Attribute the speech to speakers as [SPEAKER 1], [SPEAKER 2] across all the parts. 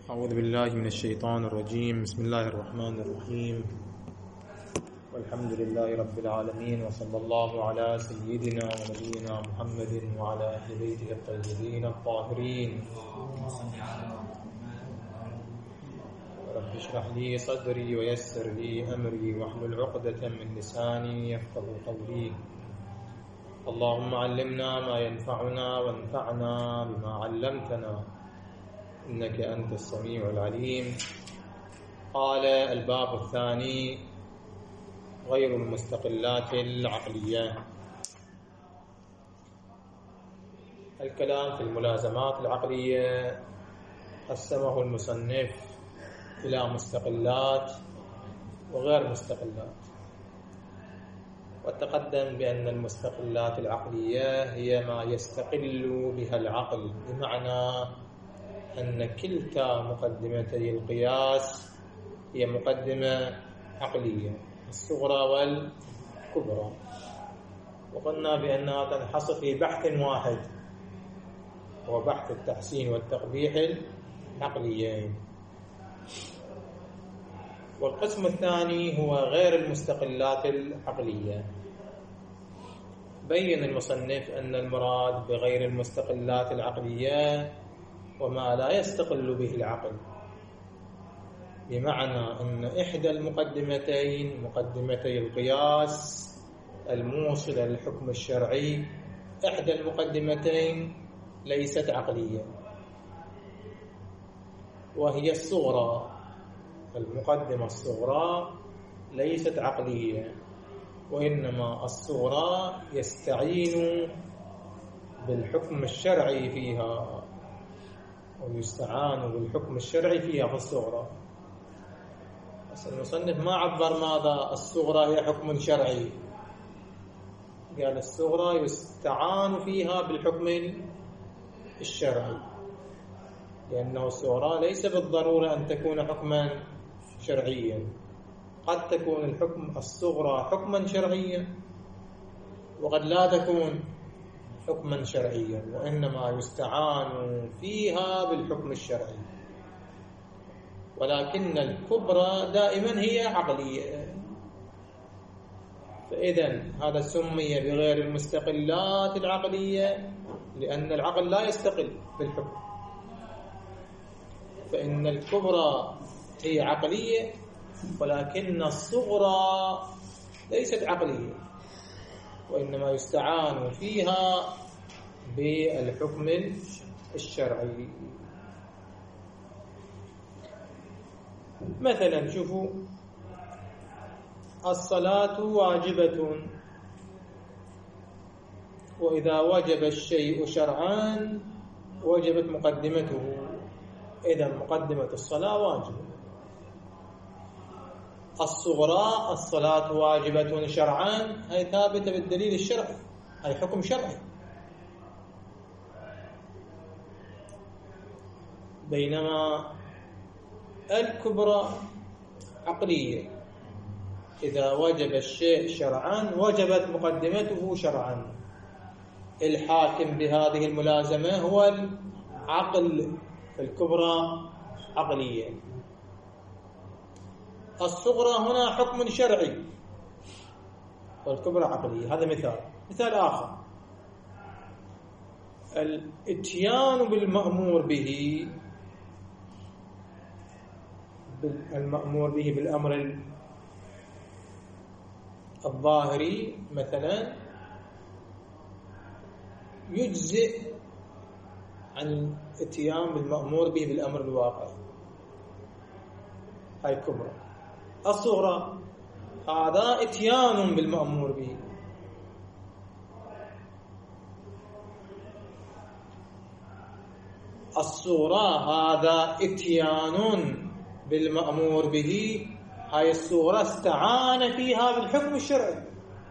[SPEAKER 1] أعوذ بالله من الشيطان الرجيم. بسم الله الرحمن الرحيم، والحمد لله رب العالمين، وصلى الله على سيدنا ونبينا محمد وعلى أهل بيته الطيبين الطاهرين. رب اشرح لي صدري ويسر لي أمري واحلل عقدة من لساني يفقهوا قولي. اللهم علمنا ما ينفعنا وانفعنا بما علمتنا إنك أنت السميع العليم. قال الباب الثاني: غير المستقلات العقلية. الكلام في الملازمات العقلية قسمه المصنف إلى مستقلات وغير مستقلات، وتقدم بأن المستقلات العقلية هي ما يستقل بها العقل، بمعنى أن كلتا مقدمتي القياس هي مقدمة عقلية، الصغرى والكبرى، وقلنا بأنها تنحصر في بحث واحد، هو بحث التحسين والتقبيح العقليين. والقسم الثاني هو غير المستقلات العقلية. بين المصنف أن المراد بغير المستقلات العقلية وما لا يستقل به العقل، بمعنى أن إحدى المقدمتين، مقدمتي القياس الموصلة للحكم الشرعي، إحدى المقدمتين ليست عقلية، وهي الصغرى. المقدمة الصغرى ليست عقلية، وإنما الصغرى يستعين بالحكم الشرعي فيها، ويستعان بالحكم الشرعي فيها في الصغرى. بس المصنف ما عبر ماذا الصغرى هي حكم شرعي، قال الصغرى يستعان فيها بالحكم الشرعي، لأنه الصغرى ليس بالضرورة أن تكون حكما شرعيا، قد تكون الحكم الصغرى حكما شرعيا وقد لا تكون حكما شرعيا، وإنما يستعان فيها بالحكم الشرعي. ولكن الكبرى دائما هي عقلية، فإذا هذا سمي بغير المستقلات العقلية لأن العقل لا يستقل بالحكم، فإن الكبرى هي عقلية ولكن الصغرى ليست عقلية، وإنما يستعان فيها بالحكم الشرعي. مثلا شوفوا، الصلاة واجبة، وإذا وجب الشيء شرعا وجبت مقدمته، إذا مقدمة الصلاة واجبة. الصغرى الصلاة واجبة شرعا هي ثابتة بالدليل الشرعي، هي حكم شرعي. بينما الكبرى عقلية، إذا وجب الشيء شرعا وجبت مقدمته شرعا. الحاكم بهذه الملازمة هو العقل، الكبرى عقلية. الصغرى هنا حكم شرعي والكبرى عقلية. هذا مثال آخر: الاتيان بالمأمور به، المأمور به بالأمر الظاهري مثلا يجزئ عن الاتيان بالمأمور به بالأمر الواقعي، هاي الكبرى. الصغرى هذا اتيان بالمأمور به، الصغرى هذا اتيان بالمأمور به، هاي الصغرى استعان فيها بالحكم الشرعي،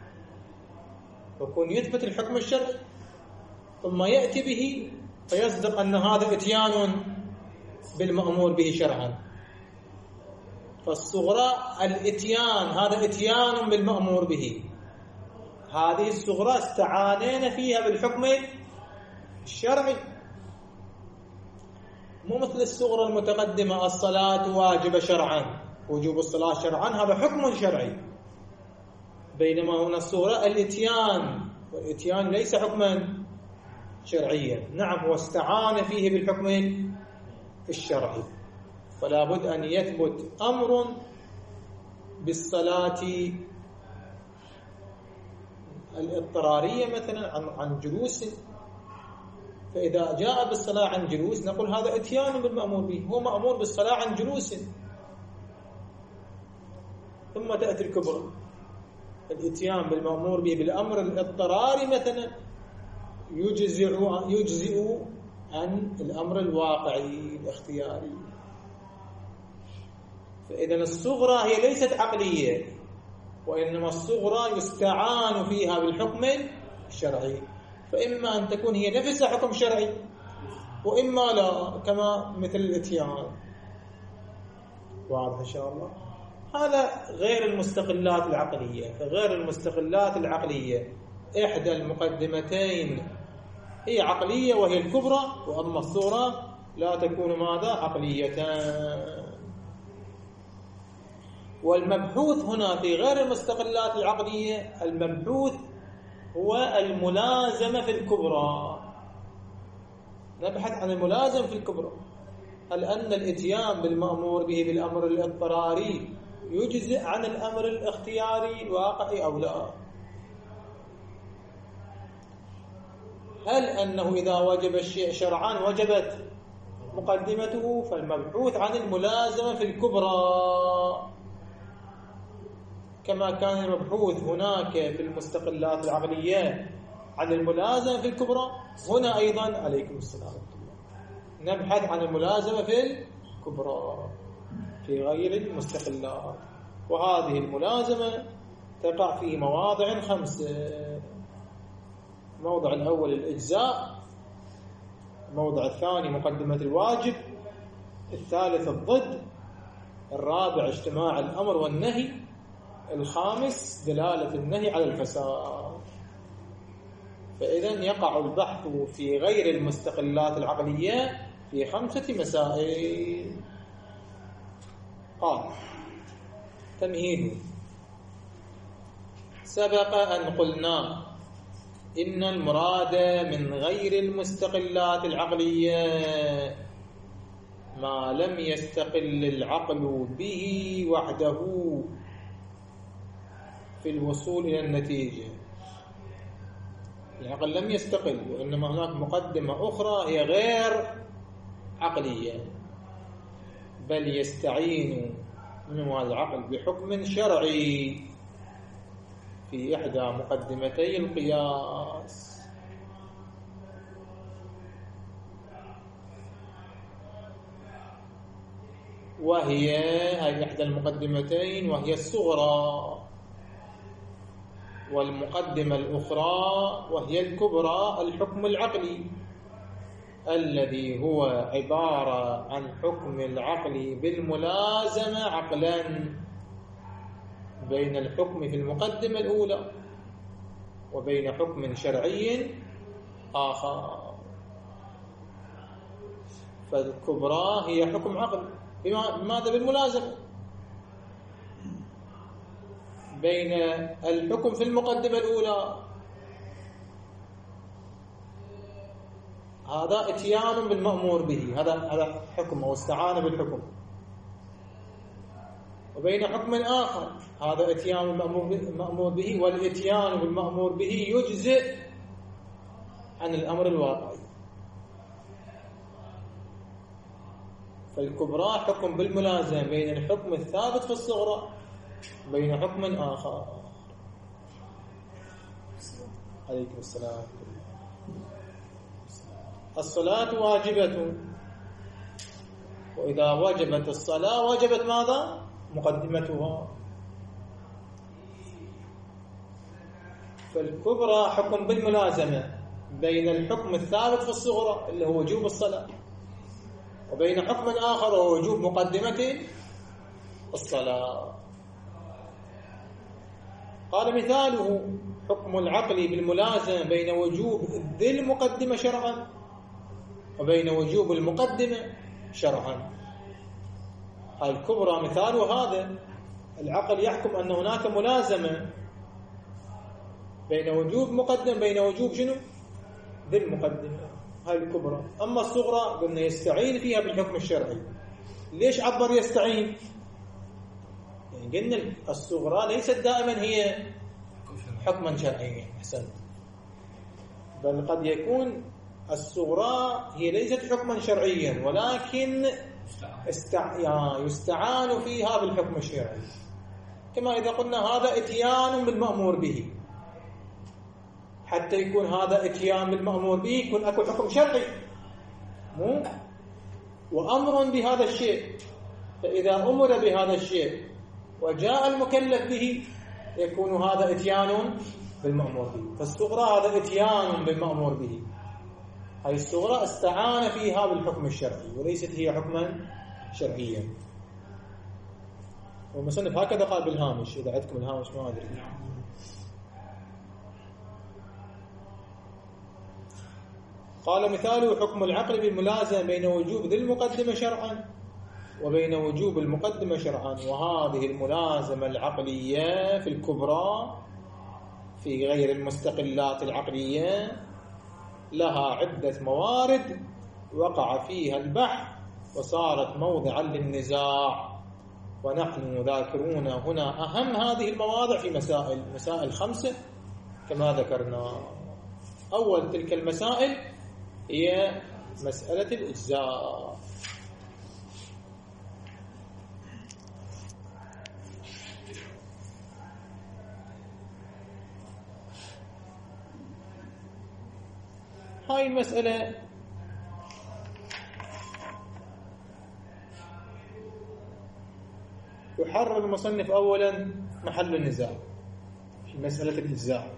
[SPEAKER 1] يكون يثبت الحكم الشرعي ثم يأتي به فيصدق أن هذا اتيان بالمأمور به شرعا. فالصغرى الاتيان هذا اتيان بالمأمور به، هذه الصغرى استعانينا فيها بالحكم الشرعي. مو مثل الصغرى المتقدمة الصلاة واجبة شرعا، وجوب الصلاة شرعا هذا حكم شرعي، بينما هنا الصغرى الإتيان، والإتيان ليس حكما شرعيا. نعم، واستعان فيه بالحكم الشرعي، فلا بد أن يثبت أمر بالصلاة الاضطرارية مثلا عن جلوس، فإذا جاء بالصلاة عن جلوس نقول هذا إتيان بالمأمور به، هو مأمور بالصلاة عن جلوس. ثم تأتي الكبرى، الإتيان بالمأمور به بالأمر الاضطراري مثلا يجزئ عن الأمر الواقعي الاختياري. فإذا الصغرى هي ليست عقلية، وإنما الصغرى يستعان فيها بالحكم الشرعي، فإما أن تكون هي نفسها حكم شرعي وإما لا، كما مثل الإتيان. واضح إن شاء الله؟ هذا غير المستقلات العقلية. فغير المستقلات العقلية إحدى المقدمتين هي عقلية وهي الكبرى، وأما الصغرى لا تكون ماذا؟ عقليتان. والمبحوث هنا في غير المستقلات العقلية، المبحوث هو الملازمة في الكبرى. نبحث عن الملازم في الكبرى، هل أن الإتيان بالمأمور به بالأمر الاضطراري يجزئ عن الأمر الاختياري الواقعي أو لا؟ هل أنه إذا وجب الشيء شرعا وجبت مقدمته؟ فالمبحوث عن الملازمة في الكبرى، كما كان المبحوث هناك في المستقلات العقلية عن الملازمة في الكبرى، هنا أيضا عليكم السلام نبحث عن الملازمة في الكبرى في غير المستقلات. وهذه الملازمة تقع في مواضع 5. الموضع الأول الإجزاء، الموضع الثاني مقدمة الواجب، الثالث الضد، الرابع اجتماع الأمر والنهي، الخامس دلالة النهي على الفساد. فإذا يقع البحث في غير المستقلات العقلية في 5 مسائل. قال تمهيد: سبق أن قلنا إن المراد من غير المستقلات العقلية ما لم يستقل العقل به وحده في الوصول إلى النتيجة. العقل لم يستقل، وإنما هناك مقدمة أخرى هي غير عقلية، بل يستعين من هذا العقل بحكم شرعي في إحدى مقدمتي القياس. وهي هذه إحدى المقدمتين، وهي الصغرى، والمقدمة الأخرى وهي الكبرى الحكم العقلي، الذي هو عبارة عن حكم العقل بالملازمة عقلا بين الحكم في المقدمة الأولى وبين حكم شرعي آخر. فالكبرى هي حكم عقل بماذا؟ بالملازمة بين الحكم في المقدمة الأولى، هذا اتيان بالمأمور به، هذا حكم أو استعانة بالحكم، وبين حكم آخر هذا اتيان بالمأمور به، والاتيان بالمأمور به يجزئ عن الأمر الواقعي. فالكبرى حكم بالملازمة بين الحكم الثابت في الصغرى بين حكم آخر. عليكم السلام. الصلاة واجبة، وإذا وجبت الصلاة وجبت ماذا؟ مقدمتها. فالكبرى حكم بالملازمة بين الحكم الثابت في الصغرى اللي هو وجوب الصلاة، وبين حكم آخر وهو وجوب مقدمة الصلاة. قال مثاله حكم العقل بالملازمة بين وجوب ذي المقدمة شرعا وبين وجوب المقدمة شرعا. هاي الكبرى مثال هذا، العقل يحكم أن هناك ملازمة بين وجوب مقدم بين وجوب شنو؟ ذي المقدمة، هاي الكبرى. أما الصغرى قلنا يستعين فيها بالحكم الشرعي. ليش عبر يستعين؟ يعني قلنا الصغرى ليست دائما هي حكما شرعيا، أحسنت، بل قد يكون الصغرى هي ليست حكما شرعيا ولكن يستعان فيها بالحكم الشرعي، كما إذا قلنا هذا اتيان بالمأمور به، حتى يكون هذا اتيان بالمأمور به يكون أكو حكم شرعي مو وأمر بهذا الشيء، فإذا أمر بهذا الشيء وجاء المكلف به يكون هذا اتيان بالمأمور به. فالصغرى هذا اتيان بالمأمور به، هاي الصغرى استعان فيها بالحكم الشرعي وليست هي حكما شرعيا. والمصنف هكذا قال بالهامش، إذا عندكم الهامش ما أدري. قال مثاله حكم العقل بالملازمة بين وجوب ذي المقدمة شرعا وبين وجوب المقدمة شرعا. وهذه الملازمة العقلية في الكبرى في غير المستقلات العقلية لها عدة موارد وقع فيها البحث وصارت موضعا للنزاع، ونحن ذاكرون هنا أهم هذه المواضع في مسائل 5 كما ذكرنا. أول تلك المسائل هي مسألة الإجزاء. هاي المسألة يحرر المصنف أولا محل النزاع في مسألة الإجزاء،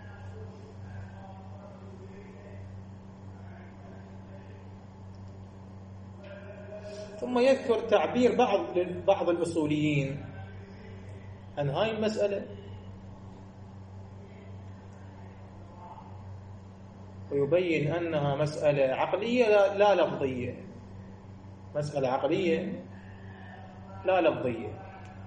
[SPEAKER 1] ثم يذكر تعبير بعض الأصوليين عن هاي المسألة، ويبين أنها مسألة عقلية لا لفظية، مسألة عقلية لا لفظية.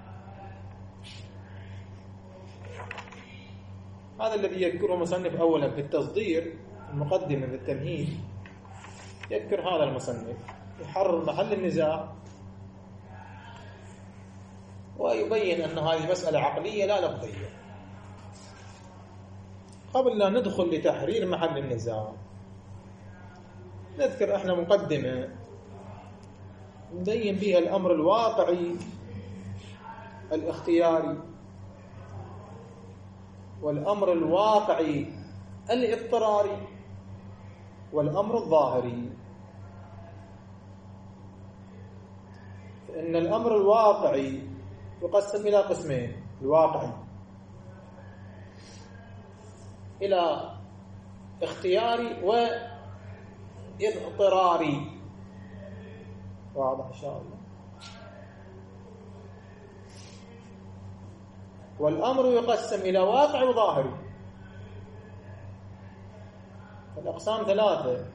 [SPEAKER 1] هذا الذي يذكره المصنف أولا في التصدير المقدمة بالتمهيد، يذكر هذا المصنف يحرر محل النزاع ويبين أن هذه مسألة عقلية لا لفظية. قبل لا ندخل لتحرير محل النزاع نذكر احنا مقدمة نبين بها الأمر الواقعي الاختياري والأمر الواقعي الاضطراري والأمر الظاهري. فإن الأمر الواقعي يقسم إلى قسمين، الواقعي إلى اختياري واضطراري، واضح إن شاء الله. والأمر يقسم إلى واقع وظاهري. الأقسام 3،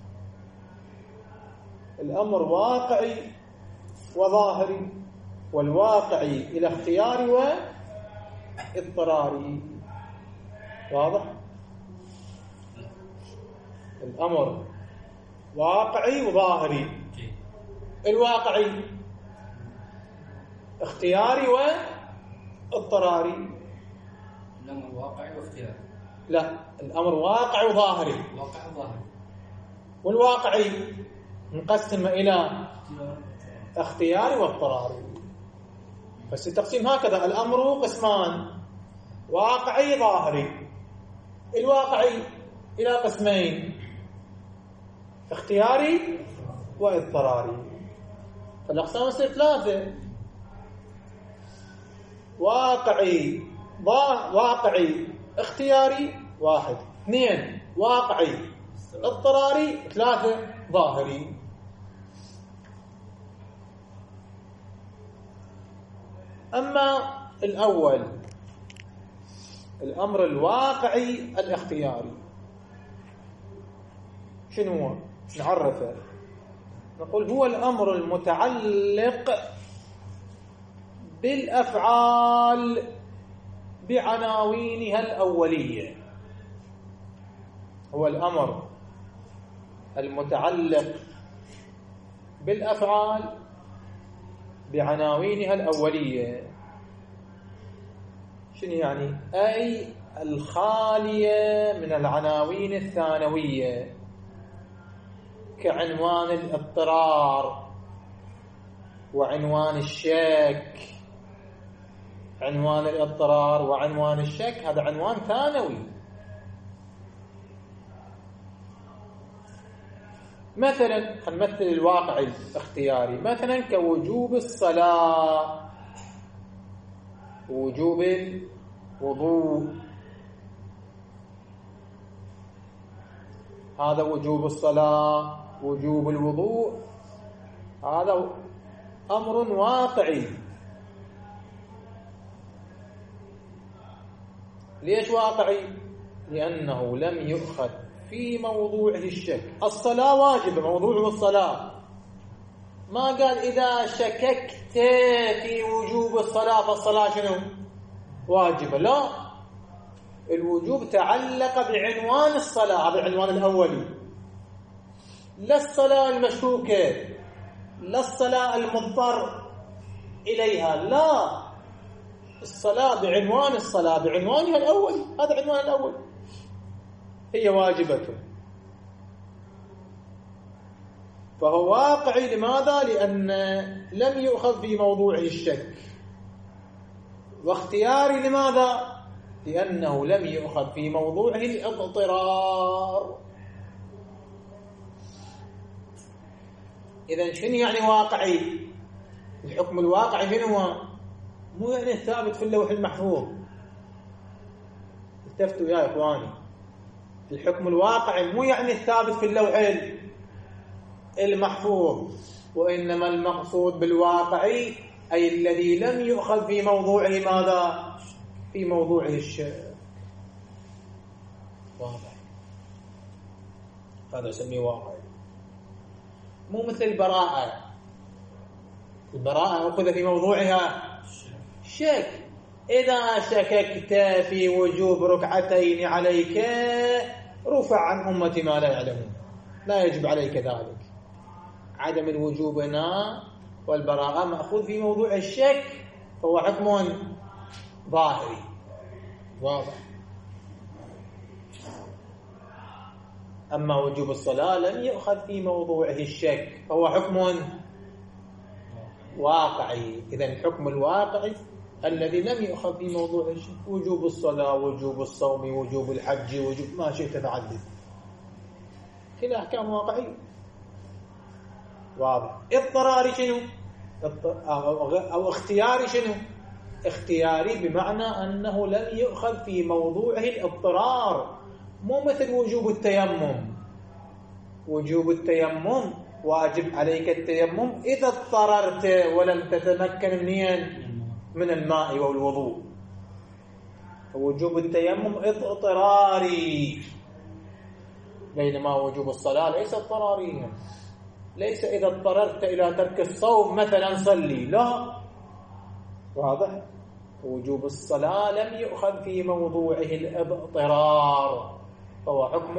[SPEAKER 1] الأمر واقعي وظاهري، والواقعي إلى اختياري واضطراري. واضح؟ الأمر واقعي وظاهري، الواقعي اختياري واضطراري.
[SPEAKER 2] الأمر واقعي واختياري؟
[SPEAKER 1] لا، الأمر واقعي وظاهري.
[SPEAKER 2] واقعي وظاهري.
[SPEAKER 1] والواقعي نقسم إلى اختياري واضطراري. بس التقسيم هكذا، الأمر قسمان، واقعي ظاهري. الواقعي إلى قسمين، اختياري واضطراري. فالأقسام تصير 3، واقعي اختياري 1، 2 واقعي اضطراري، 3 ظاهري. أما الأول الأمر الواقعي الاختياري شنو هو؟ نعرفه. نقول هو الأمر المتعلق بالأفعال بعناوينها الأولية. هو الأمر المتعلق بالأفعال بعناوينها الأولية. شنو يعني؟ أي الخالية من العناوين الثانوية، كعنوان الاضطرار وعنوان الشك. عنوان الاضطرار وعنوان الشك هذا عنوان ثانوي. مثلا هنمثل الواقع الاختياري، مثلا كوجوب الصلاة، وجوب الوضوء. هذا وجوب الصلاة، وجوب الوضوء، هذا أمر واقعي. ليش واقعي؟ لأنه لم يؤخذ في موضوعه الشك. الصلاة واجبة، موضوعه الصلاة. ما قال إذا شككت في وجوب الصلاة فالصلاة شنو؟ واجبة. لا، الوجوب تعلق بعنوان الصلاة، هذا العنوان الأولي. لا الصلاة المشكوكة، لا الصلاة المضطر إليها، لا، الصلاة بعنوان الصلاة بعنوانها الأول، هذا عنوان الأول، هي واجبته. فهو واقعي. لماذا؟ لأن لم يؤخذ في موضوعه الشك. واختياري لماذا؟ لأنه لم يؤخذ في موضوعه الاضطرار. إذن شنو يعني واقعي؟ الحكم الواقعي شنو هو؟ مو يعني الثابت في اللوح المحفوظ. التفتوا يا إخواني، الحكم الواقعي مو يعني الثابت في اللوح المحفوظ، وإنما المقصود بالواقعي أي الذي لم يؤخذ في موضوعه ماذا؟ في موضوعه الشك. واضح؟ هذا يسميه واقعي. مو مثل البراءة. البراءة أخذ في موضوعها شك. إذا شككت في وجوب ركعتين عليك رفع عن أمتي ما لا يعلمون، لا يجب عليك ذلك. عدم الوجوب هنا والبراءة مأخوذ في موضوع الشك، فهو حكم ظاهري واضح. أما وجوب الصلاة لم يؤخذ في موضوعه الشك، فهو حكم واقعي. إذن الحكم الواقعي الذي لم يؤخذ في موضوع الشك، وجوب الصلاة، وجوب الصوم، وجوب الحج، وجوب ما شئت تعدد، كلها أحكام واقعية. واضح؟ اضطراري شنو؟ أو اختياري شنو؟ اختياري بمعنى أنه لم يؤخذ في موضوعه الاضطرار، مو مثل وجوب التيمم. وجوب التيمم واجب عليك التيمم إذا اضطررت ولم تتمكن من الماء والوضوء. وجوب التيمم اضطراري، بينما وجوب الصلاة ليس اضطراريا. ليس إذا اضطررت إلى ترك الصوم مثلا صلي، لا. واضح؟ وجوب الصلاة لم يؤخذ في موضوعه الاضطرار، فهو حكم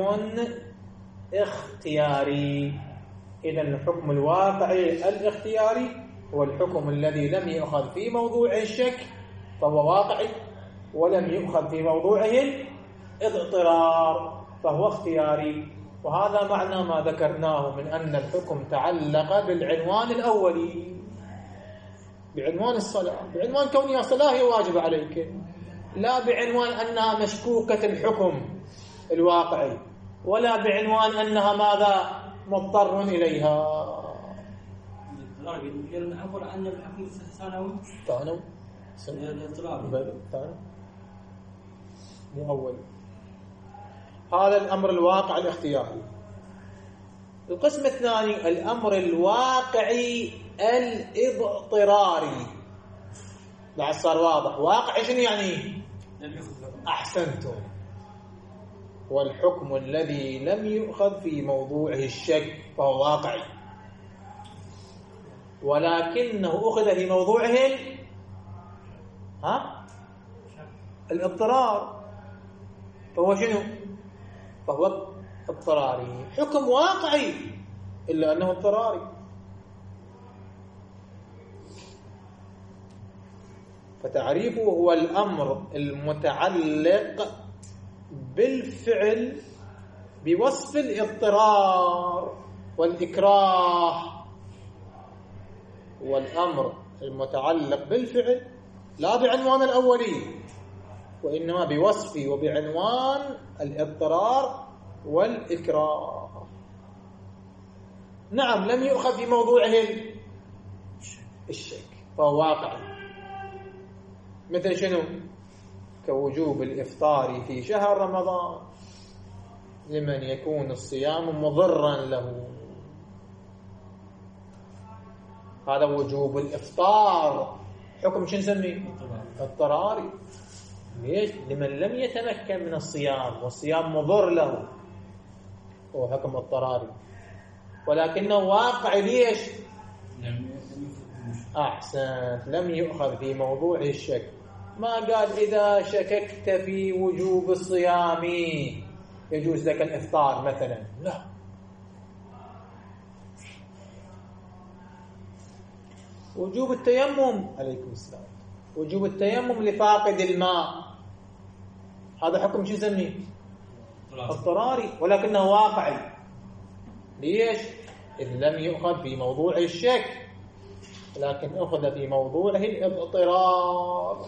[SPEAKER 1] اختياري. إذن الحكم الواقعي الاختياري هو الحكم الذي لم يؤخذ في موضوعه الشك، فهو واقعي، ولم يؤخذ في موضوعه الاضطرار، فهو اختياري. وهذا معنى ما ذكرناه من أن الحكم تعلق بالعنوان الأولي، بعنوان الصلاة، بعنوان كونها صلاة هي واجب عليك، لا بعنوان أنها مشكوكة الحكم الواقعي، ولا بعنوان أنها ماذا؟ مضطر إليها.
[SPEAKER 2] نعبر عن الحكم الثانوي.
[SPEAKER 1] ثانوي
[SPEAKER 2] ثانوي
[SPEAKER 1] مو أول. هذا الأمر الواقع الاختياري. القسم الثاني الأمر الواقعي الاضطراري. بعد صار واضح. واقع شنو يعني؟ أحسنتم. والحكم الذي لم يؤخذ في موضوعه الشك فهو واقعي. ولكنه أخذ في موضوعه الاضطرار، فهو شنو؟ فهو اضطراري، حكم واقعي إلا أنه اضطراري. فتعريفه هو الأمر المتعلق بالفعل بوصف الاضطرار والإكراه، والأمر المتعلق بالفعل لا بعنوان الأولي، وإنما بوصفه وبعنوان الاضطرار والإكراه. نعم، لم يؤخذ في موضوعه الشك، فهو واقعي. مثل شنو؟ كوجوب الإفطار في شهر رمضان لمن يكون الصيام مضرا له، هذا وجوب الإفطار، حكم شو نسميه؟ اضطراري. ليش؟ لمن لم يتمكن من الصيام والصيام مضر له، هو حكم اضطراري، ولكنه واقعي. ليش؟ أحسنت، لم يؤخذ في موضوع الشك. ما قال إذا شككت في وجوب الصيام يجوز لك الإفطار مثلا، لا. وجوب التيمم، عليكم السلام، وجوب التيمم لفاقد الماء، هذا حكم شو نسميه؟ اضطراري، ولكنه واقعي. ليش؟ إذ لم يؤخذ في موضوع الشك، لكن أخذ في موضوعه الاضطرار.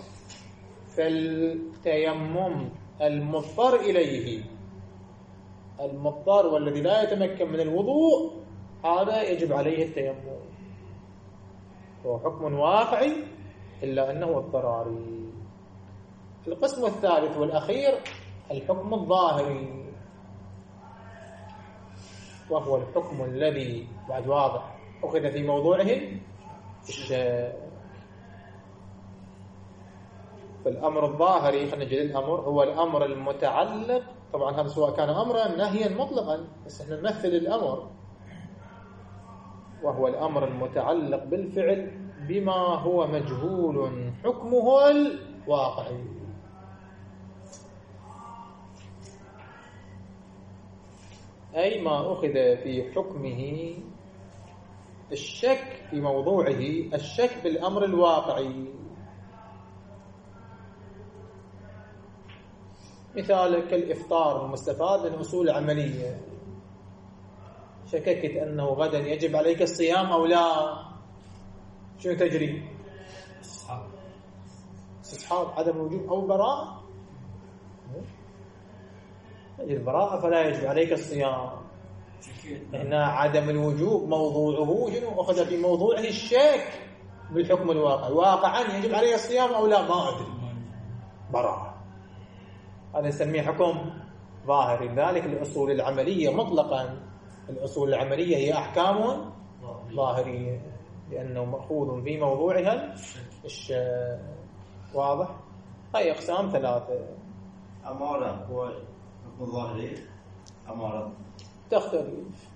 [SPEAKER 1] فالتيمم المضطر إليه، المضطر والذي لا يتمكن من الوضوء، هذا يجب عليه التيمم، هو حكم واقعي إلا أنه اضطراري. القسم الثالث والأخير الحكم الظاهري، وهو الحكم الذي بعد واضح أخذ في موضوعه الشك. فالأمر الظاهري، خلينا نجي للأمر، هو الأمر المتعلق، طبعا هذا سواء كان أمرا نهيا مطلقا، بس احنا نمثل الأمر، وهو الأمر المتعلق بالفعل بما هو مجهول حكمه الواقعي. أي ما أخذ في حكمه الشك في موضوعه الشك بالأمر الواقعي. مثال كالإفطار المستفاد من أصول عملية، شككت أنه غدا يجب عليك الصيام أو لا، شنو تجري؟ استصحاب عدم وجوب أو براءة. البراءة فلا يجب عليك الصيام. هنا عدم الوجوب موضوعه شنو؟ أخذ في موضوعه الشك بالحكم الواقعي، واقعا يجب عليه الصيام أو لا، ما أدري، براءة، هذا نسميه حكم ظاهري. لذلك الأصول العملية مطلقا، الأصول العملية هي أحكام ظاهرية لأنه مأخوذ في موضوعها الشك. واضح؟ هاي أقسام ثلاثة.
[SPEAKER 3] أمارة هو حكم ظاهري، أمارة
[SPEAKER 1] تختلف.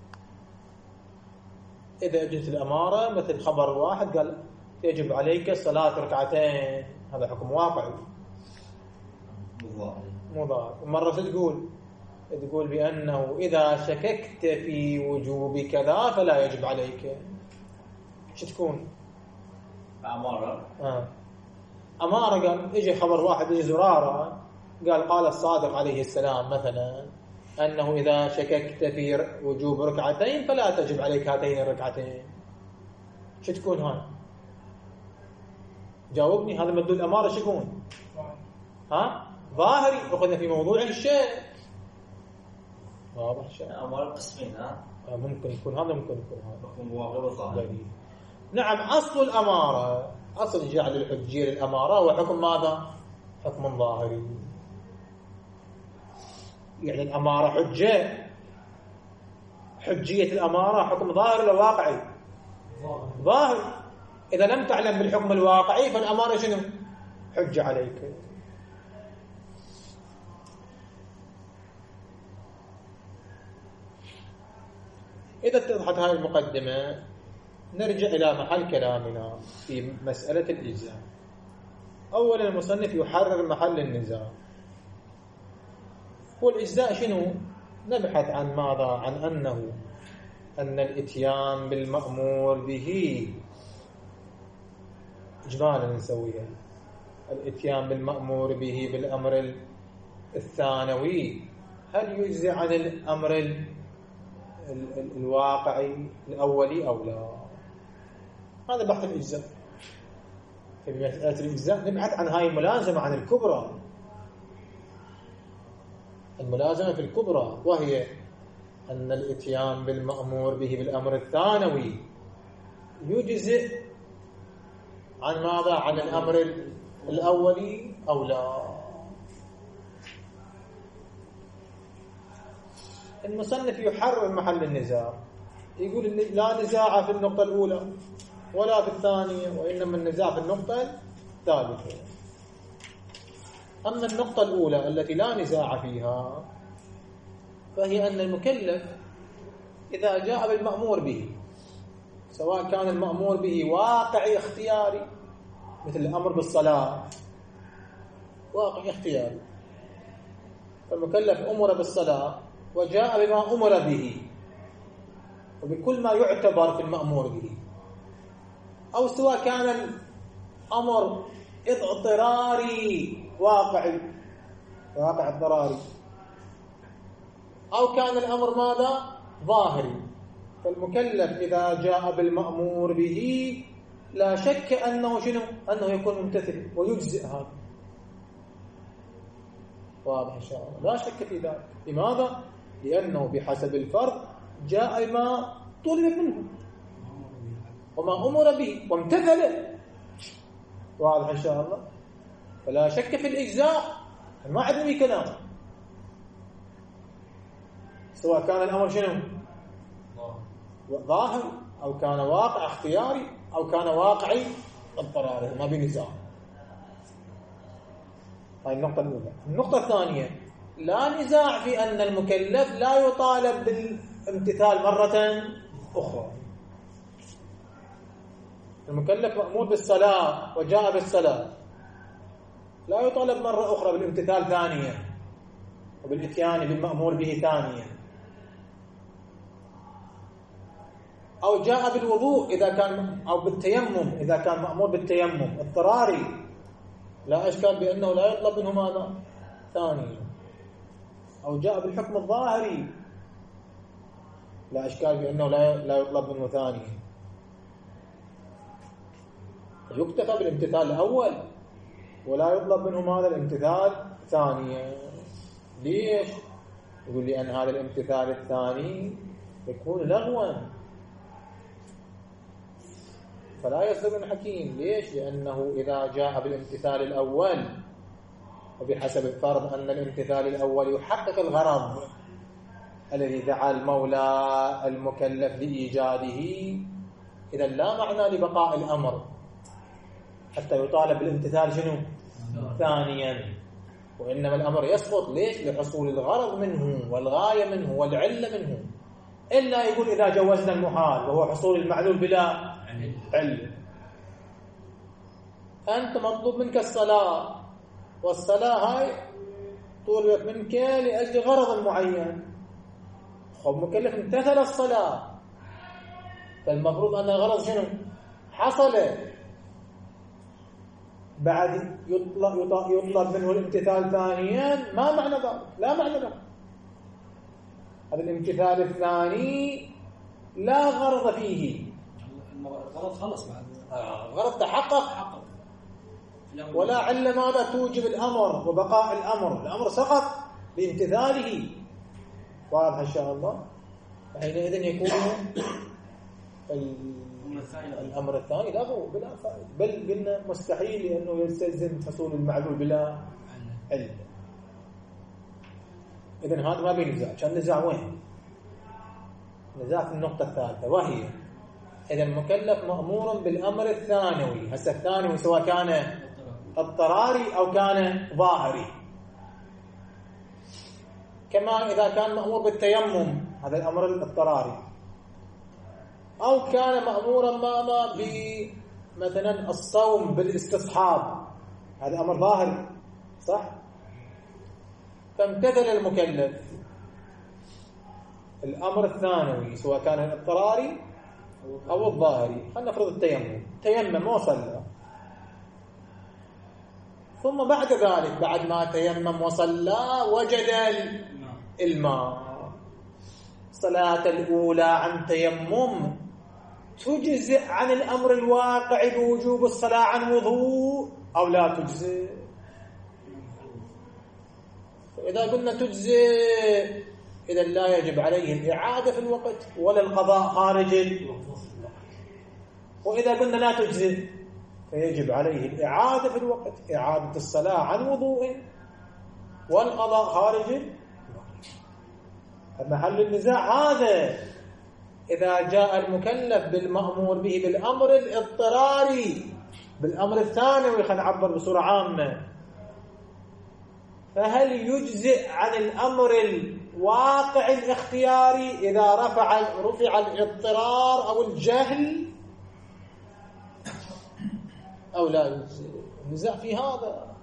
[SPEAKER 1] إذا جت الأمارة مثل خبر واحد قال يجب عليك صلاة ركعتين، هذا حكم واقعي مو ظاهر. مرة تقول بأنه إذا شككت في وجوب كذا فلا يجب عليك، شو تكون؟
[SPEAKER 3] أمارة.
[SPEAKER 1] أمارة قال يجي خبر واحد، يجي زرارة قال الصادق عليه السلام مثلا أنه إذا شككت في وجوب ركعتين فلا تجب عليك هاتين الركعتين، شو تكون هاي؟ جاوبني، هذا مدلول الأمارة شو يكون؟ ظاهري، أخذنا في موضوع الشك. واضح شيء؟
[SPEAKER 3] أمارة قسمين.
[SPEAKER 1] ممكن يكون هذا، ممكن يكون هذا،
[SPEAKER 3] حكم واقعي وظاهري.
[SPEAKER 1] نعم، أصل الأمارة، أصل جعل الحجية للأمارة هو حكم ماذا؟ حكم ظاهري. يعني الأمارة حجية الأمارة حكم ظاهر ولا واقعي؟ ظاهر. إذا لم تعلم بالحكم الواقعي فالأمارة شنو؟ حجة عليك. إذا اتضحت هذه المقدمة نرجع إلى محل كلامنا في مسألة الإجزاء. أولا المصنف يحرر محل النزاع. والإجزاء شنو؟ نبحث عن ماذا؟ عن أن الإتيان بالمأمور به إجمالا نسويها، الإتيان بالمأمور به بالأمر الثانوي هل يجزي عن الأمر الواقعي الأولي أو لا؟ هذا بحث الإجزاء. في مسألة الإجزاء نبحث عن هاي الملازمة، عن الكبرى، الملازمة في الكبرى، وهي أن الإتيان بالمأمور به بالأمر الثانوي يجزئ عن ماذا؟ عن الأمر الأولي أو لا؟ المصنف يحرر محل النزاع، يقول لا نزاع في النقطة الأولى ولا في الثانية، وإنما النزاع في النقطة الثالثة. أما النقطة الأولى التي لا نزاع فيها فهي أن المكلف إذا جاء بالمأمور به، سواء كان المأمور به واقعي اختياري مثل الأمر بالصلاة، واقعي اختياري، فالمكلف أمر بالصلاة وجاء بما أمر به وبكل ما يعتبر في المأمور به، أو سواء كان الأمر اضطراري واقعي، واقع اضطراري، أو كان الأمر ماذا؟ ظاهري. فالمكلف إذا جاء بالمأمور به لا شك أنه شنو؟ أنه يكون ممتثل ويجزئ هذا. واضح إن شاء الله؟ لا شك في ذلك. لماذا؟ لأنه بحسب الفرض جاء ما طلب منه وما أمر به وامتثل. واضح إن شاء الله؟ فلا شك في الإجزاء، ما عندنا أي كلام، سواء كان الأمر شنو؟ ظاهر أو كان واقع اختياري أو كان واقعي اضطراري، ما بنزاع. هاي النقطة الأولى. النقطة الثانية، لا نزاع في أن المكلف لا يطالب بالامتثال مرة أخرى. المكلف مأمور بالصلاة وجاء بالصلاة، لا يطالب مرة أخرى بالامتثال ثانية وبالإتيان بالمأمور به ثانية. أو جاء بالوضوء إذا كان، أو بالتيمم إذا كان مأمور بالتيمم اضطراري، لا أشكال بأنه لا يطلب منه ماذا؟ ثانية. أو جاء بالحكم الظاهري، لا أشكال بأنه لا يطلب منه ثانية. يكتفى بالامتثال الأول ولا يطلب منه ماذا؟ الامتثال ثانية. ليش؟ يقول لي أن هذا الامتثال الثاني يكون لغوا، فلا يصدق الحكيم. ليش؟ لأنه إذا جاء بالامتثال الأول وبحسب الفرض أن الامتثال الأول يحقق الغرض الذي دعا المولى المكلف لإيجاده، إذا لا معنى لبقاء الأمر حتى يطالب بالامتثال شنو؟ ثانيا. وإنما الأمر يسقط. ليش؟ لحصول الغرض منه والغاية منه والعلة منه. إلا يقول إذا جوزنا المحال وهو حصول المعلول بلا علة. أنت مطلوب منك الصلاة، والصلاة هاي طلبت منك لأجل غرض معين، خب مكلف امتثل الصلاة، فالمفروض أن الغرض شنو؟ حصل. بعد يطلب منه الامتثال ثانيا، ما معنى ذلك؟ لا معنى له. هذا الامتثال الثاني لا غرض فيه،
[SPEAKER 2] الغرض خلص بعد،
[SPEAKER 1] غرض تحقق، ولا علة ماذا توجب الأمر وبقاء الأمر سقط بامتثاله. واضح إن شاء الله؟ حينئذ يكون الأمر الثاني لغو بلا فائدة، بل قلنا مستحيل لأنه يستلزم حصول المعلول بلا علة. إذن هذا ما بينزاع. كان نزاع وين؟ نزاع في النقطة الثالثة، وهي إذا المكلف مأمور بالأمر الثانوي. هسه الثانوي سواء كان اضطراري أو كان ظاهري، كما إذا كان مأمور بالتيمم هذا الأمر الاضطراري، أو كان مأمورا ماذا مثلا الصوم بالاستصحاب، هذا أمر ظاهري صح؟ فامتثل المكلف الأمر الثانوي سواء كان الاضطراري أو الظاهري. خلينا نفرض التيمم، تيمم وصلى، ثم بعد ذلك بعد ما تيمم وصلى وجد الماء، الصلاة الأولى عن تيمم تجزئ عن الأمر الواقع بوجوب الصلاة عن وضوء أو لا تجزئ؟ إذا قلنا تجزئ إذا لا يجب عليه الإعادة في الوقت ولا القضاء خارج الوقت، وإذا قلنا لا تجزئ فيجب عليه الإعادة في الوقت، إعادة الصلاة عن وضوء والقضاء خارج الوقت. محل النزاع هذا إذا جاء المكلف بالمأمور به بالأمر الاضطراري بالأمر الثانوي، خلينا نعبر بصورة عامة، فهل يجزئ عن الأمر الواقع الاختياري إذا رفع الاضطرار أو الجهل أو لا يجزئ؟ النزاع في هذا،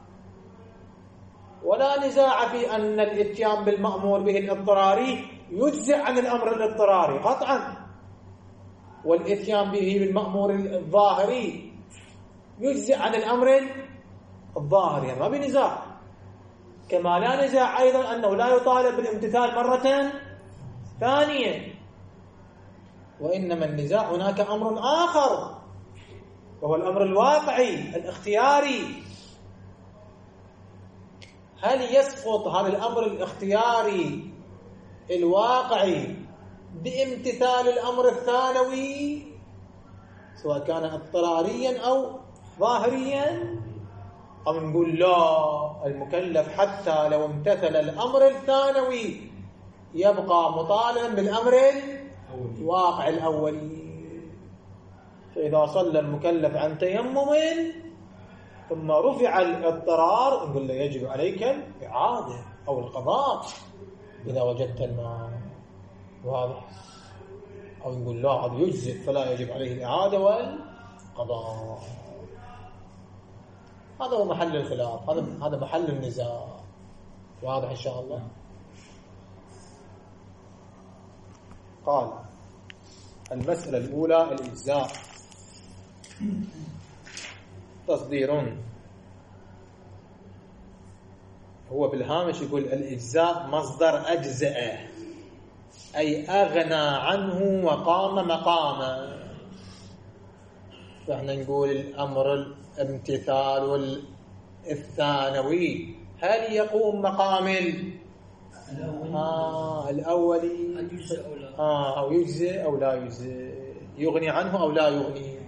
[SPEAKER 1] ولا نزاع في أن الاتيان بالمأمور به الاضطراري يجزئ عن الأمر الاضطراري قطعا، والاتيان به بالمأمور الظاهري يجزئ عن الأمر الظاهري، ما بنزاع. كما لا نزاع أيضا أنه لا يطالب بالامتثال مرة ثانية، وإنما النزاع هناك أمر آخر وهو الأمر الواقعي الاختياري. هل يسقط هذا الأمر الاختياري الواقعي بامتثال الأمر الثانوي سواء كان اضطراريا أو ظاهريا، أو نقول لا، المكلف حتى لو امتثل الأمر الثانوي يبقى مطالبا بالأمر الواقع الأولي. فإذا صلى المكلف عن تيمم ثم رفع الاضطرار نقول له يجب عليك الإعادة أو القضاء إذا وجدت الماء، واضح؟ أو نقول لا، هذا يجزئ فلا يجب عليه الإعادة والقضاء. هذا هو محل الخلاف، هذا محل النزاع، واضح إن شاء الله. قال المسألة الأولى الإجزاء. تصدير، هو بالهامش يقول الإجزاء مصدر أجزأ أي أغنى عنه وقام مقامه. فإحنا نقول الأمر الامتثال الثانوي هل يقوم مقام الأولي أو يجزئ أو لا يجزئ، يغني عنه أو لا يغني.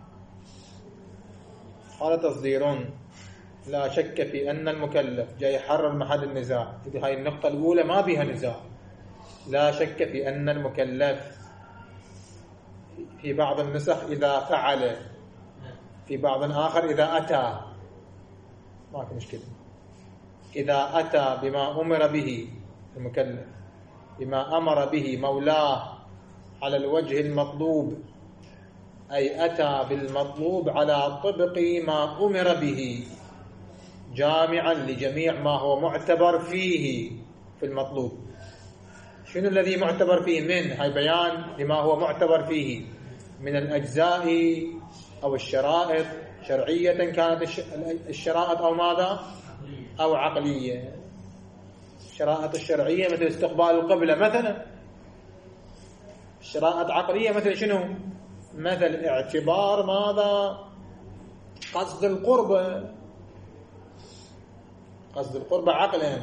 [SPEAKER 1] قال تصدير لا شك في أن المكلف جاي يحرر محل النزاع. هاي النقطة الأولى ما بها نزاع. لا شك في أن المكلف في بعض النسخ إذا فعل، في بعض آخر إذا أتى، ما في مشكلة. إذا أتى بما أمر به المكلف، بما أمر به مولاه على الوجه المطلوب، أي أتى بالمطلوب على طبق ما أمر به جامعا لجميع ما هو معتبر فيه في المطلوب. شنو الذي معتبر فيه؟ من هاي بيان لما هو معتبر فيه من الأجزاء أو الشرائط، شرعية كانت الشرائط أو ماذا أو عقلية. الشرائط الشرعية مثل استقبال القبلة مثلا، الشرائط عقلية مثل شنو؟ مثل اعتبار ماذا؟ قصد القربة. قصد القربة عقلا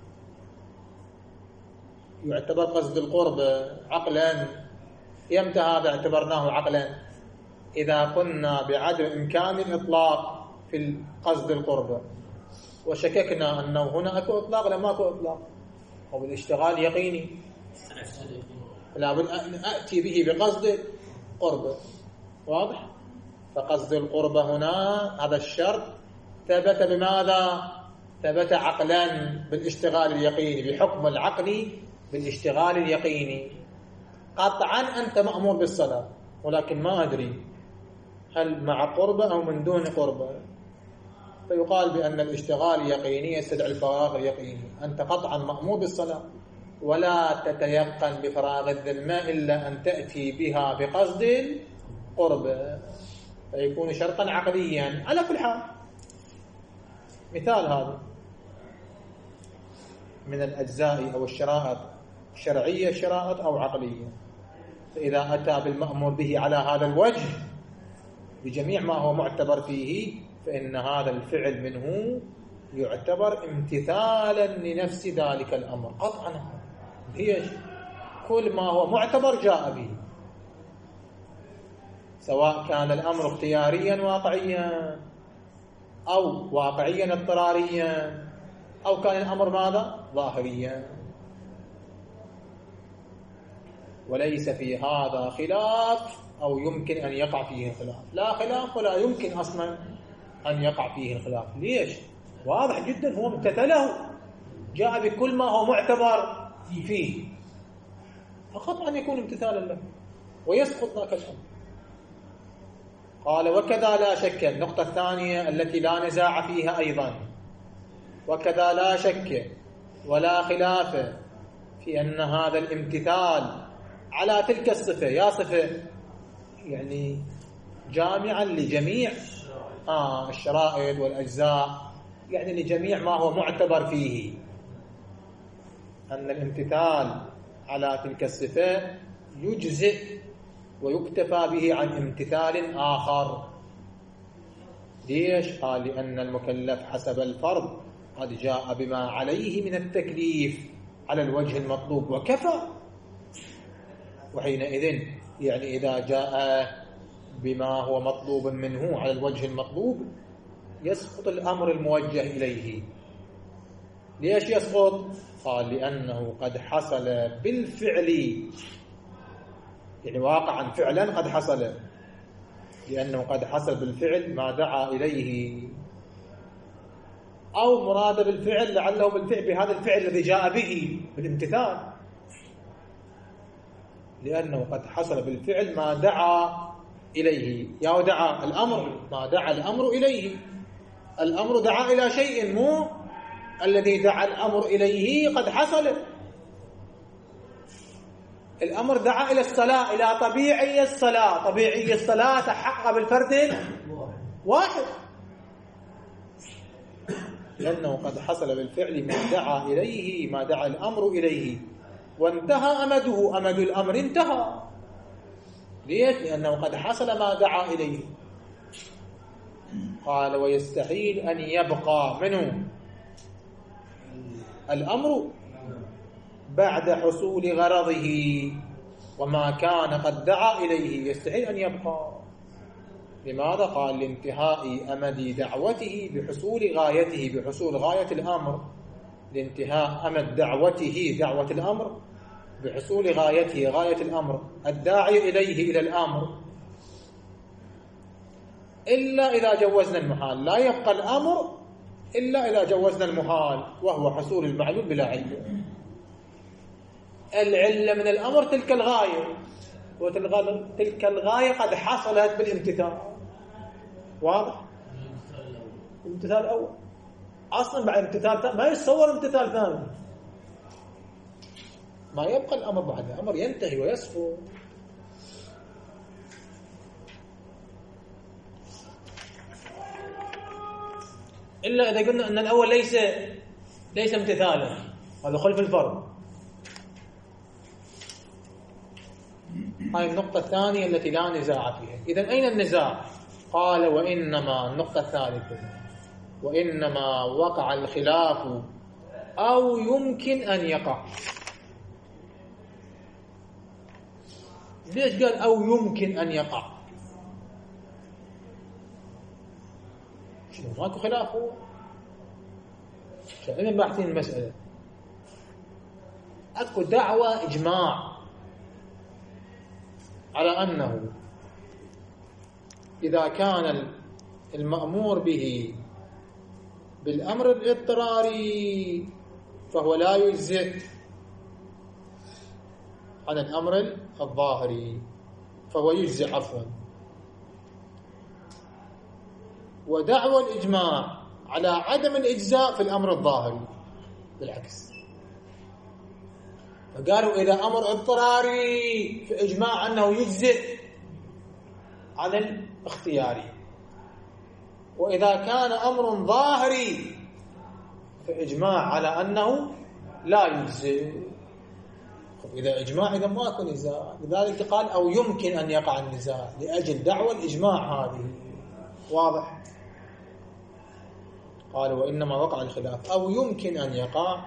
[SPEAKER 1] يعتبر قصد القربة عقلا. يمتى هذا اعتبرناه عقلا؟ إذا قلنا بعدم إمكان الإطلاق في قصد القربة وشككنا أنه هنا أكو إطلاق لما أكو إطلاق، وبالاشتغال يقيني لا بد أن أتي به بقصد قربة، واضح؟ فقصد القربة هنا هذا الشرط ثبت بماذا؟ ثبت عقلا بالاشتغال اليقيني، بحكم العقل بالاشتغال اليقيني. قطعا أنت مأمور بالصلاة ولكن ما أدري هل مع قربة أو من دون قربة، فيقال بأن الاشتغال يقيني يستدعي الفراغ اليقيني. أنت قطعا مأمور بالصلاة ولا تتيقن بفراغ الذمة إلا أن تأتي بها بقصد قربة، فيكون شرطا عقليا. على كل حال مثال هذا من الأجزاء أو الشرائط شرعية شرائط أو عقلية، فإذا أتى بالمأمور به على هذا الوجه بجميع ما هو معتبر فيه فإن هذا الفعل منه يعتبر امتثالا لنفس ذلك الأمر قطعا. هي كل ما هو معتبر جاء به، سواء كان الأمر اختياريا واقعيا أو واقعيا اضطراريا أو كان الأمر ماذا؟ ظاهريا. وليس في هذا خلاف أو يمكن أن يقع فيه خلاف، لا خلاف ولا يمكن أصلا أن يقع فيه الخلاف. ليش؟ واضح جدا، هو امتثله، جاء بكل ما هو معتبر فيه، فقطعا يكون امتثالا له ويسقط ذاك الأمر. قال وكذا لا شك، النقطة الثانية التي لا نزاع فيها أيضا، وكذا لا شك ولا خلاف في أن هذا الامتثال على تلك الصفة، يا صفة يعني جامعا لجميع الشرائط والأجزاء، يعني لجميع ما هو معتبر فيه، أن الامتثال على تلك الصفة يجزئ ويكتفى به عن امتثال آخر. ليش؟ قال لأن المكلف حسب الفرض قد جاء بما عليه من التكليف على الوجه المطلوب وكفى. وحينئذ يعني إذا جاء بما هو مطلوب منه على الوجه المطلوب يسقط الأمر الموجه إليه. ليش يسقط؟ قال لأنه قد حصل بالفعل، يعني واقعا فعلا قد حصل، لأنه قد حصل بالفعل ما دعا إليه، أو مراد بالفعل لعله بالفعل بهذا الفعل الذي جاء به بالامتثال، لأنه قد حصل بالفعل ما دعا إليه. يا دعا الأمر ما دعا الأمر إليه، الأمر دعا إلى شيء، مو الذي دعا الأمر إليه قد حصل. الأمر دعا إلى الصلاة، إلى طبيعي الصلاة، طبيعي الصلاة تحقق بالفرد واحد، لأنه قد حصل بالفعل ما دعا إليه، ما دعا الأمر إليه، وانتهى أمده، أمد الأمر انتهى. ليش؟ لأنه قد حصل ما دعا إليه. قال ويستحيل أن يبقى منه الأمر بعد حصول غرضه وما كان قد دعا إليه، يستحيل أن يبقى. لماذا؟ قال لانتهاء أمد دعوته بحصول غايته، بحصول غاية الأمر، لانتهاء أمد دعوته دعوة الأمر بحصول غايته غاية الأمر الداعي إليه إلى الأمر، إلا إذا جوزنا المحال. لا يبقى الأمر إلا إذا جوزنا المحال، وهو حصول المعلوم بلا علة. العلة من الأمر تلك الغاية، وتلك الغاية قد حصلت بالامتثال. واضح؟ الامتثال الأول أصلا بعد امتثال ما يتصور امتثال ثاني، ما يبقى الأمر بعد الأمر ينتهي ويسقط. إلا إذا قلنا أن الأول ليس امتثالا، هذا خلف الفرض. هاي النقطة الثانية التي لا نزاع فيها. إذن أين النزاع؟ قال وإنما، النقطة الثالثة، وإنما وقع الخلاف أو يمكن أن يقع. ليش قال أو يمكن أن يقع؟ شنو ماكو خلاف؟ هو شنو باحثين المسألة؟ أكو دعوة إجماع على أنه إذا كان المأمور به بالأمر الاضطراري فهو لا يجزئ عن الأمر الظاهري. فهو يجزئ عفوا. ودعوى الإجماع على عدم الإجزاء في الأمر الظاهري بالعكس، فقالوا إذا أمر اضطراري فإجماع أنه يجزئ عن الاختياري، وإذا كان أمر ظاهري فإجماع على أنه لا يجزئ. إذا إجماع إذا ما يكون نزاع، لذلك قال أو يمكن أن يقع النزاع لأجل دعوى الإجماع هذه. واضح؟ قال وإنما وقع الخلاف أو يمكن أن يقع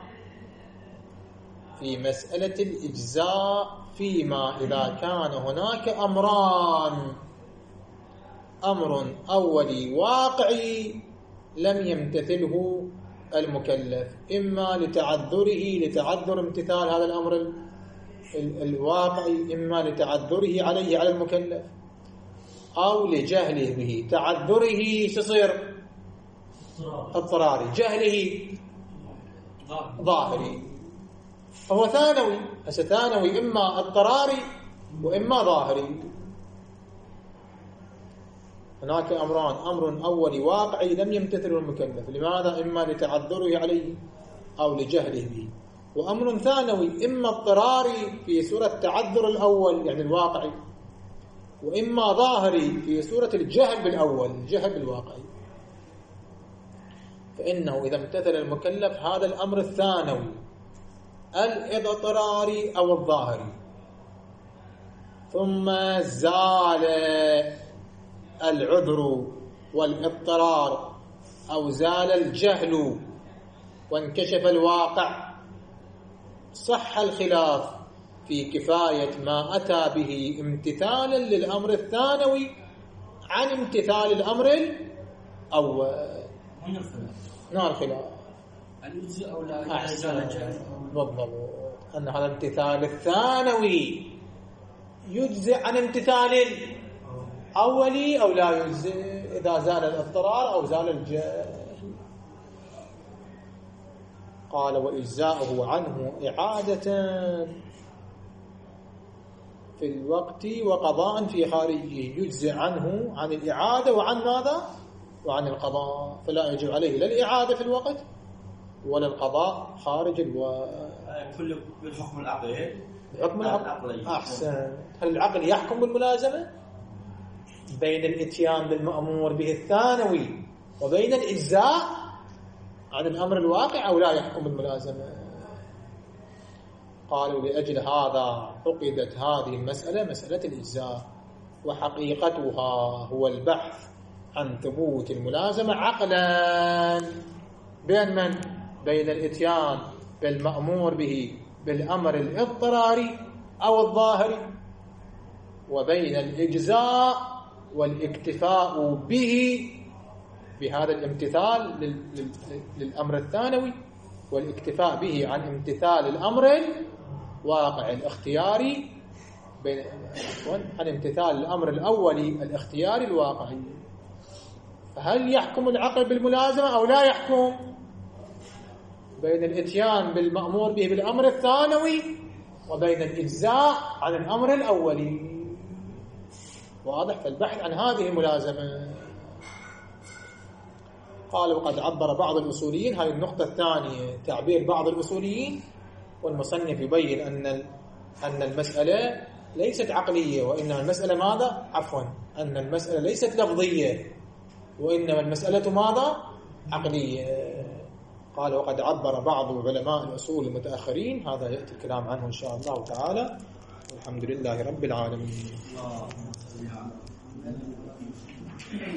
[SPEAKER 1] في مسألة الإجزاء فيما إذا كان هناك أمران، أمر أولي واقعي لم يمتثله المكلف، إما لتعذر امتثال هذا الأمر الواقعي، إما لتعذره عليه على المكلف، أو لجهله به. تعذره تصير اضطراري، جهله ظاهري، فهو ثانوي. ثانوي إما اضطراري وإما ظاهري. هناك أمران، أمر أولي واقعي لم يمتثله المكلف، لماذا؟ إما لتعذره عليه أو لجهله به، وأمر ثانوي إما اضطراري في سورة تعذر الأول يعني الواقعي، وإما ظاهري في سورة الجهل بالأول الجهل بالواقعي. فإنه إذا امتثل المكلف هذا الأمر الثانوي الاضطراري أو الظاهري، ثم زال العذر والاضطرار أو زال الجهل وانكشف الواقع، صح الخلاف في كفاية ما أتى به امتثالا للأمر الثانوي عن امتثال الأمر الأول. نار خلاف
[SPEAKER 2] الجزء أو لا يزال
[SPEAKER 1] بالضبط أن هذا الامتثال الثانوي يجزئ عن امتثال الأولي أو لا يجزئ إذا زال الاضطرار أو زال الجهل. قال وإجزاؤه عنه إعادة في الوقت وقضاء في خارجه، يجزئ عنه عن الإعادة وعن ماذا؟ وعن القضاء، فلا يجب عليه لا الإعادة في الوقت ولا القضاء خارج الوقت.
[SPEAKER 3] كل بالحكم العقلي.
[SPEAKER 1] بحكم العقل. أحسن. هل العقل يحكم بالملازمة بين الإتيان بالمأمور به الثانوي وبين الإجزاء عن الأمر الواقع أو لا يحكم بالملازمة؟ قالوا لأجل هذا عقدت هذه المسألة مسألة الإجزاء، وحقيقتها هو البحث عن ثبوت الملازمة عقلا بين من؟ بين الإتيان بالمأمور به بالأمر الاضطراري أو الظاهري، وبين الإجزاء والاكتفاء به بهذا الامتثال للأمر الثانوي، والاكتفاء به عن امتثال الأمر الواقع الاختياري عن امتثال الأمر الأولي الاختياري الواقعي. فهل يحكم العقل بالملازمة أو لا يحكم؟ بين الإتيان بالمأمور به بالأمر الثانوي وبين الإجزاء عن الأمر الأولي. واضح؟ فالبحث عن هذه الملازمة. قال وقد عبر بعض الأصوليين، هذه النقطة الثانية تعبير بعض الأصوليين، والمصنف يبين أن المسألة ليست عقلية، وإنما المسألة ماذا؟ عفوا أن المسألة ليست لفظية، وإنما المسألة ماذا؟ عقلية. قال وقد عبر بعض علماء الأصول المتأخرين، هذا يأتي الكلام عنه إن شاء الله تعالى. والحمد لله رب العالمين.